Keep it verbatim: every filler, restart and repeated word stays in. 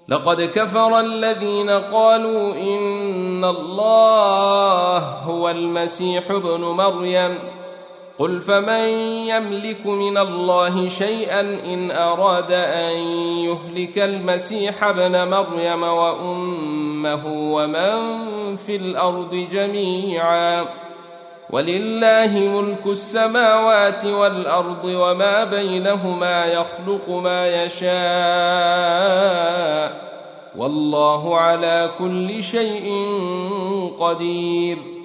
لقد كفر الذين قالوا إن الله هو المسيح ابن مريم قل فمن يملك من الله شيئا إن أراد أن يهلك المسيح ابن مريم وأمه ومن في الأرض جميعا ولله ملك السماوات والأرض وما بينهما يخلق ما يشاء والله على كل شيء قدير